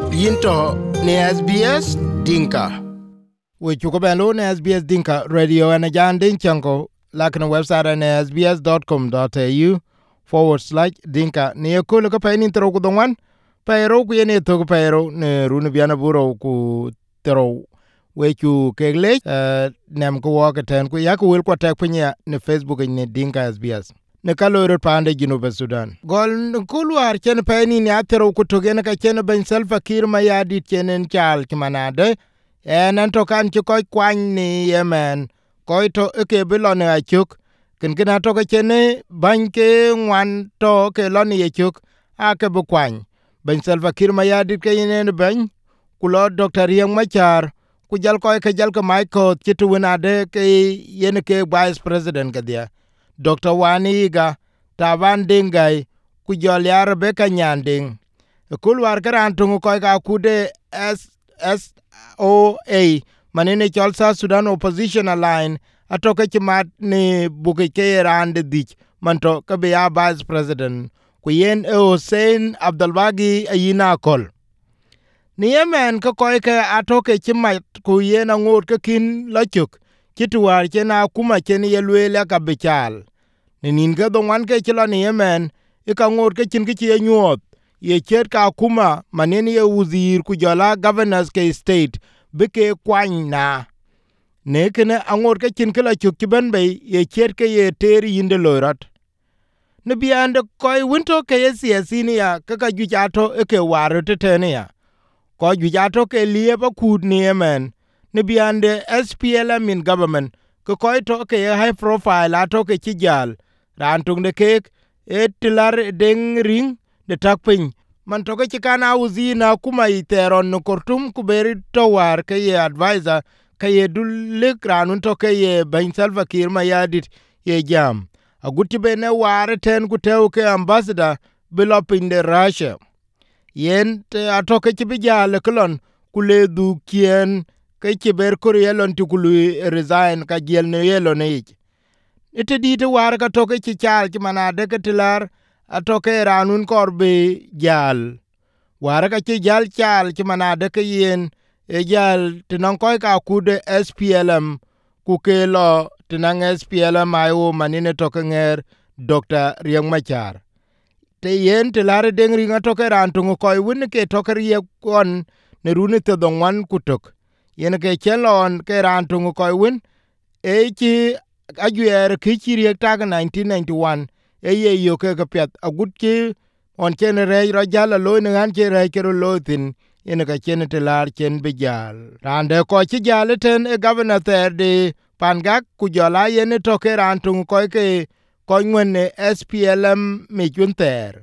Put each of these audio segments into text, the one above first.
Yinto ne SBS Dinka. We chuko ben lo ne SBS Dinka radio and Jan Dinchanko lakini website ne sbs.com.au/dinka ne ko ko pa ni tro ku donwan pa ro ku ne to ku pa ro ne runu biana buro ku tro we chu kegle nem ko wa ka ten ku ya ku wel ko ta punya ne Facebook ne Dinka SBS ne kaloro pande Junuba Sudan gol kulwar chen pa ni ne atero ku to gene ka chen ben Salva Kiir ma ya dit chenen chal kimanade en to kan ci koy kwany ni Yemen koy to ke bilone achuk ken gina to ke chene banke ngwan to ke loni achuk a ke bu kwany ben Salva Kiir ma ya dit ke ne ben kulo Dr. Riek Machar ku jal koy ke jal ko Michael ci tu winade ke yen ke vice president ke dia Dr. Waniga Taban Dingai ku jol ya Rebecca Nyanding kulwar karan tungu koy ka kude SOA manene chalsa Sudan Opposition Line atoke chimat ni buke ke rande dich manto ke be ya vice president ku yen Hussein Abdulbagi ayina kol ni Yemen ko koy ke atoke chimat ku yen angur ke kin lachuk kitwar chena kuma chen yelwele ka bichal ni nin ke donwan ke chilo ni Yemen ka ngur ke chin ke chi nyuot ye chet ka kuma manene ye uzir ku jola governors ke state bike kwany na ne kene angor ke chin kala chuk ben be ye chet ke ye ter yinde lorat ne biande koy winto ke ye siasini ya ka ju jato e ke waru tetene ya ko ju jato ke lieba kud ni Yemen ne biande SPLM in government ko koy to ke high profile ato ke chijal rantung de ke etilar deng ring de takpin man to ke kana uzi na kuma iteron no kortum ku beri to war ke ye advisor ke ye dulle kranun to ke ye ben Salva Kiir ma yadit ye jam aguti be ne war ten ku tew ke ambassador bilopin de Russia yen te atoke ci bijale klon ku le du kien ke ci ber koryelon ti ku resign ka gel ne yelo ne ich ite di te war ka toke ci chal ci manade ke tilar atoke ranun korbe jal wara ka ci jal chal ci manade ke yen e jal tinan koy ka kude SPLM ku ke lo tinan SPLM ayo manine toke nger Dr. Riek Machar te yen tilare deng ringa toke rantungu koy wini ke toke Riek kon ne runi te dongwan kutok yen ke chelon ke rantungu koy win e ci ajuer ki ci Riek tag 1991 ye yo ke pet agut ki on chen re ro jala lo ne an che re ke lo tin ene ka chen te lar chen be jal rande ko ci jale ten e governor ter de pangak ku jola yene to ke ran tung ko ke ko ngwen SPLM me junter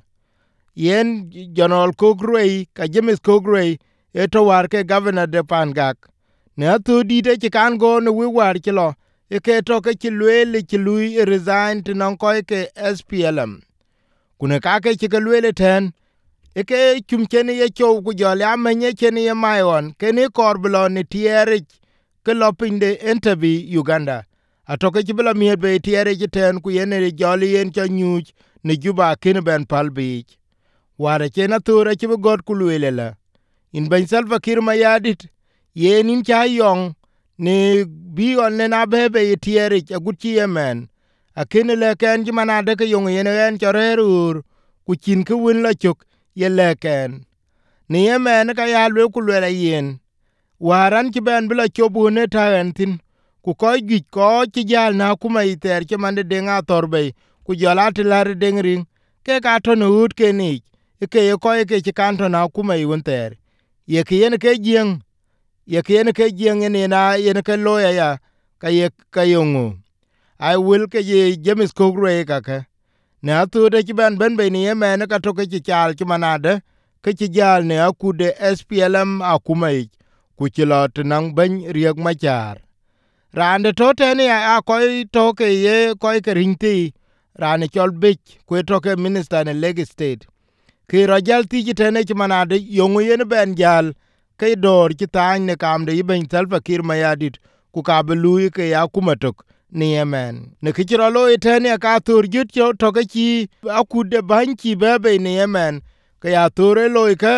yen General Kogrey ka James Kogrey e to war ke governor de pangak ne to di de ci kan go ne wi war ci lo e ke to ke ci lwele ci lui resign tin ko ke SPLM kuna ka ke ci ke lwele ten e ke chumchen ye chow ku jole amenye chen ye mayon ke ni korblo ni tiere ke lopinde interview Uganda atoke ci bla miet be tiere ci ten ku yene jole yen cha nyuch ni juba kin ben palbi ware chen atura ci god ku lwele la in ben Salva Kiir ma yadit yenin cha yong ni bi on ne na bebe tiere aguchi Yemen akene le ken ji manade ke yong yene en chorerur ku chin ke win la chuk ye le ken ni Yemen ka ya lwe ku le yen waran ki ben bla chobu ne taen tin ku ko gi ko ti jal na kuma iter ke mande de nga torbe ku jala tilar deng ring ke ka to no ut ke ni ke ye ko ke ti kan to na kuma i wonter ye ke yen ke jeng ye ke yen ke jeng ne na yen ke loya ya ka ye ka yongu I will ke ye James Kogre kaka ne atu de ci ben be ni Yemen ka to ke ci chal ci manade ke ci jal ne akude SPLM akumai ku ci lot nang ben Riek Machar rande to tene a koy to ke ye koy ke rinti rane chol bich ku to ke minister ne leg state ki rajal ti ci tene ci manade yongu yen ben jal ke dor ci tan ne kam de ben Salva Kiir mayadit ku ka belu ke ya kumatok ni Yemen ne kichiro lo itene ka tur jut to ke ci akude banki bebe ni Yemen ke ya tore lo ke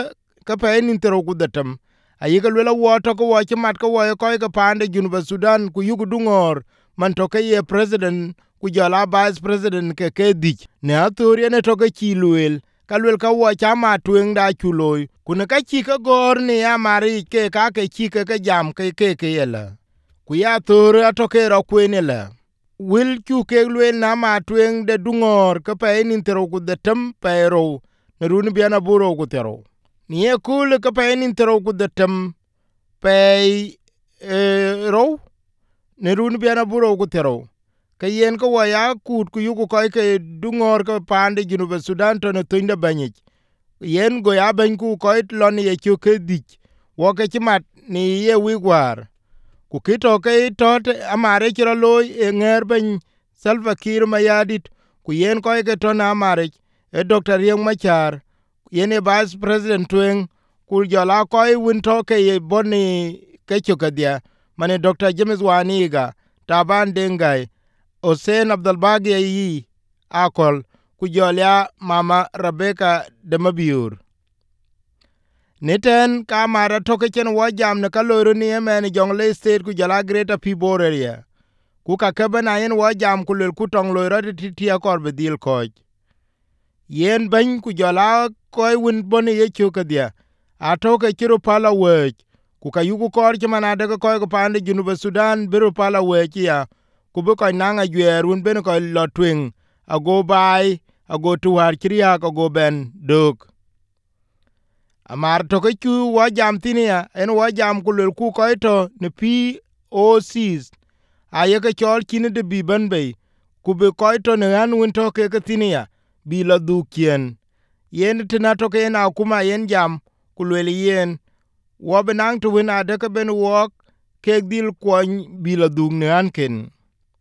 ka pe nin tero ku datam ayi ka lwela wo to ko chi mat ko wo ko ka pande Junuba Sudan ku yugu dungor man to ke ye president ku jala vice president ke dich ne athuri ne to ke chi lwel ka lwel ka wo chama twen da chuloy kuna ka chi ka gor ni ya mari ke ka ke chi ke jam ke yela ku ya thuri atoke ro kwene la wil chu ke lwel na ma twen de dungor ka pe nin tero ku datam pero ne run biana buro ku tero ni e kul ka pe nin tero ku datam pe ro ne run biana buro ku tero ka yen ko waya kut ku yuku koy ke dungor ko pande Junuba Sudan to ne tunda banyik yen go ya ban ku koy lon ye chu ke dik wo ke chimat ni ye wigwar ku kito ke tot amare chiro loy e nger ban Salva Kiir Mayadit ku yen koy ke to na amare e Dr. Riek Machar yen e vice president twen ku jola koy win to ke ye boni ke chukadia mane Dr. James Waniga Taban Dengai Hussein Abdulbagi yi akol ku jolya mama Rebecca de Mabiur niten ka mara toke chen wo jam ne kaloro ni emen Jonglei State ku jala Greater Pibor area ku ka kebana yen wo jam ku lel ku tong loiro ti akor bedil koj yen ban ku jala koy win boni ye chukadia atoke chiru pala wej ku ka yugu kor chimana de koy ko pande Junuba Sudan biru pala wej ya ku be ko nanga gyer un ben ko lo twing ago bai ago tuwar kriya ko ben dok amar to ke chu wa jam tinia en wa jam ku lel ku ko to ne POCs aye ke chol kin de bi ban be ku be ko to ne an un to ke tinia bi la du kien yen tina to ke na kuma yen jam ku lel yen wo benang to wina de ke ben wok ke dil ko bi la du ne an ken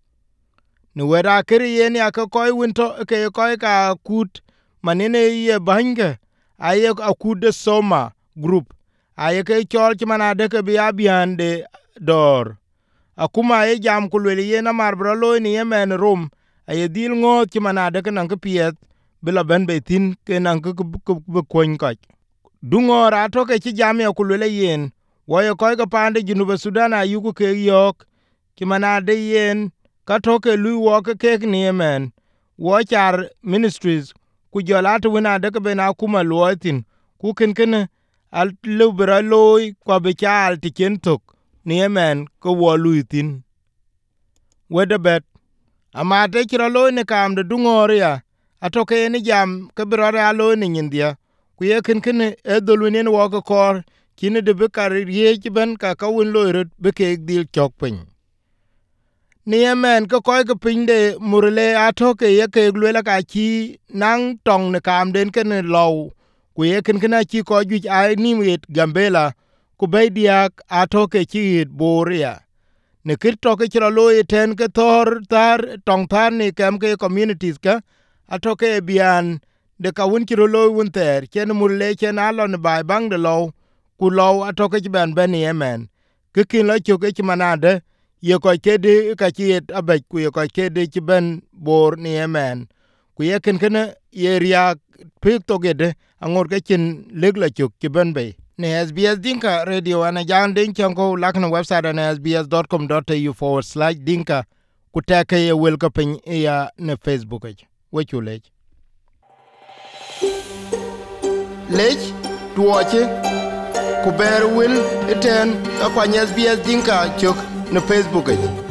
ni wera kiri yen ya ka koy winto ke koy ka kut manene ye bange aye akut de soma group aye ke chol chimana de ke bia biande dor akuma ye jam kulwele ye na mar bro lo ni yemen rum aye dil ngo chimana de ke nang piet bila ben be tin ke nang ke kon ka dungo ra to ke chi jam ya kulwele yen wo ye koy ka pande Junuba Sudan ayugo ke yok chimana de yen ka toke lui wo ke ni yemen wo char ministries ku jola to wina de ke bena kuma luotin ku ken al lubra loy ko be chal ti kentok ni yemen ko wo luitin wede bet ama te chiro loy ne kam de dungoria atoke ni jam ke brore alo ni nyindia ku ye ken e dolwinen wo ko kor kine de be kar ye ben ka win loyrot be ke dil chokpin ni yemen ko koy ko pinde murle atoke ye ke lwela ka chi nang tong ne kam den ken low ku ye ken chi ko ju ai ni mit Gambela ku be diak atoke chi boria ne kit to ke chro lo ten ke tor tar tong tar ni kem ke communities ka atoke bian de ka won chro lo won ter ken murle ken alon bai bang de low ku low atoke ban ben yemen ke kin lo chu ke manade ye ko kede ka chiet abaj ku ye ko kede ci ben bor ni yemen ku ye ken ye ria pik to gede angor ke chin legla chuk ci ben be ne SBS Dinka Radio ana jan den chanko lakna website na sbs.com.au/dinka ku take ye wel ka pin ya ne Facebook we chu lech tuoche ku ber wil eten ka kwa SBS Dinka chuk na Facebook